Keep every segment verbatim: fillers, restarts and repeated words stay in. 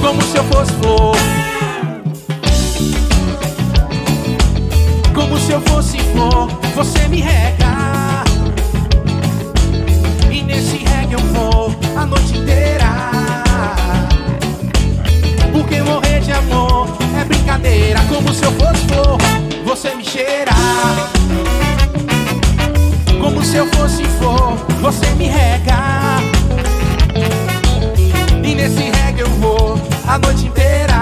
como se eu fosse flor, como se eu fosse flor. Você me rega e nesse reggae eu vou a noite inteira. Porque morrer de amor é brincadeira. Como se eu fosse flor, você me cheira. Como se eu fosse flor, você me rega e nesse reggae eu vou a noite inteira.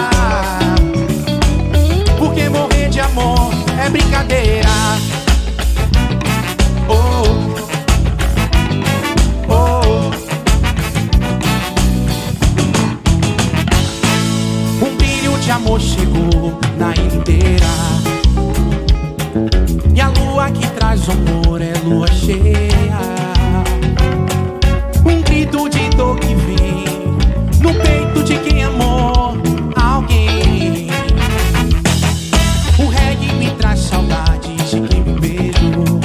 Porque morrer de amor é brincadeira. Oh, oh. Um brilho de amor chegou na ilha inteira, e a lua que traz o amor é lua cheia. Um grito de dor que vem no peito de quem amou alguém. O reggae me traz saudades de quem me beijou,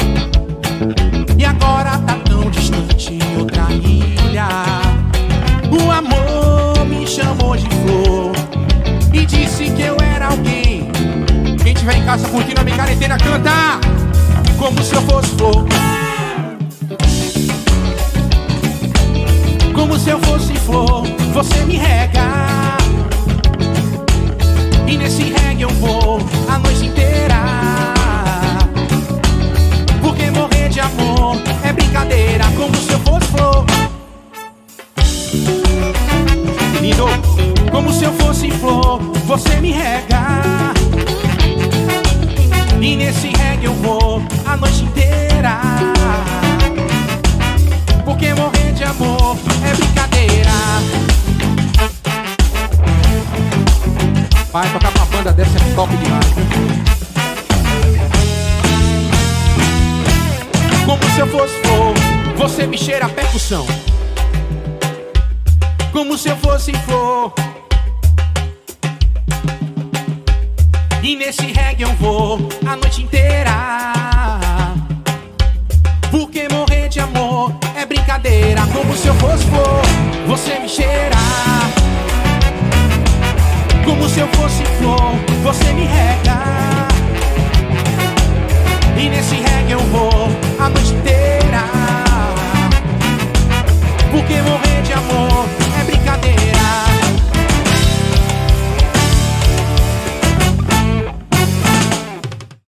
e agora tá tão distante em outra ilha. O amor me chamou de flor e disse que eu era alguém. Quem tiver em casa curtindo a minha quarentena, canta! Como se eu fosse flor, como se eu fosse flor, você me rega e nesse reggae eu vou a noite inteira. Porque morrer de amor é brincadeira. Como se eu fosse flor, lindo. Como se eu fosse flor, você me rega e nesse reggae eu vou a noite inteira. Porque morrer de amor é brincadeira. Vai tocar pra uma banda dessa é top demais. Como se eu fosse flor, você me cheira a percussão. Como se eu fosse flor e nesse reggae eu vou a noite inteira. Porque morrer de amor é brincadeira. Como se eu fosse flor, você me cheira. Como se eu fosse flor, você me rega e nesse reggae eu vou